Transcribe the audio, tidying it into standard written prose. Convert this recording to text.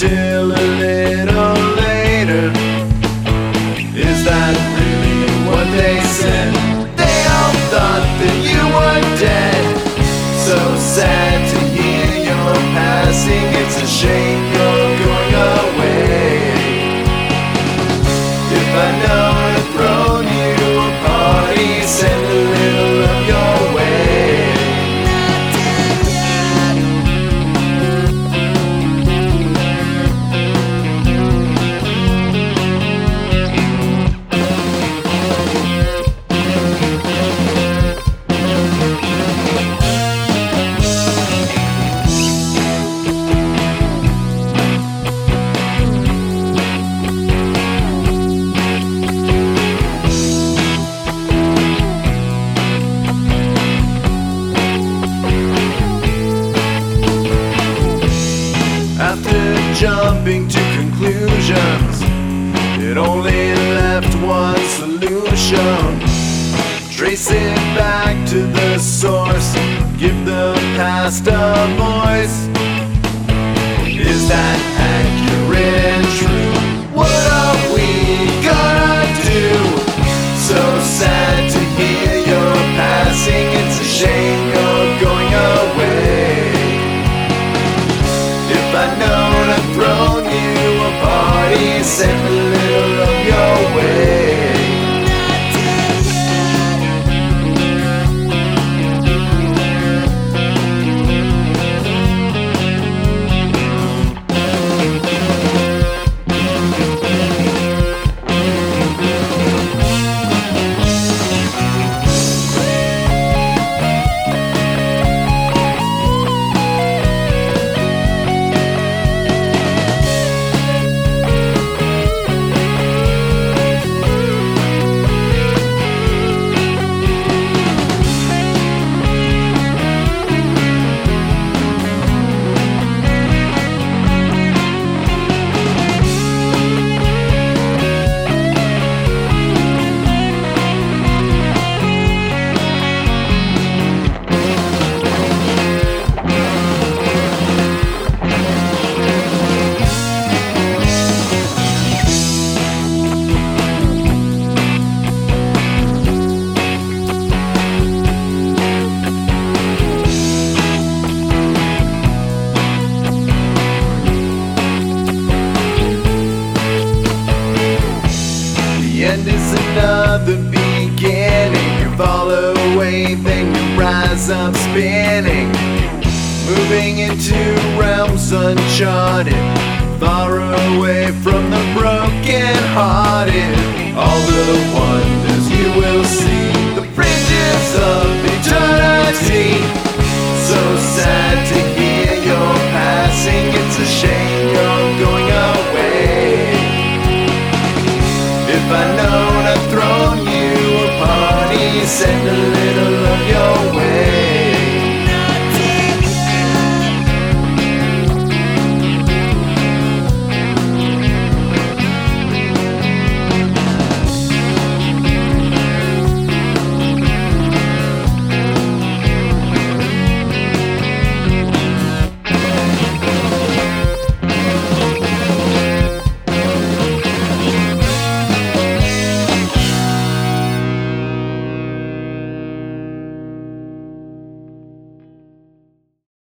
till a little later. Is that really what they said? They all thought that you were dead. So sad to hear you're passing. It's a shame you're going away. If I know I've thrown you a party, send a little of your way. Jumping to conclusions, it only left one solution. Trace it back to the source, give the past a voice. Is that accurate and true? What are we gonna do? So sad to hear you're passing. It's a shame you're going away. If I know I've thrown you a party, send a little of your way. End is another beginning. You fall away, then you rise up spinning, moving into realms uncharted, far away from the broken hearted. All the wonders you will see, the fringes of eternity. So sad to hear you're passing. It's a shame you're going away. If I know I've thrown you a party, send a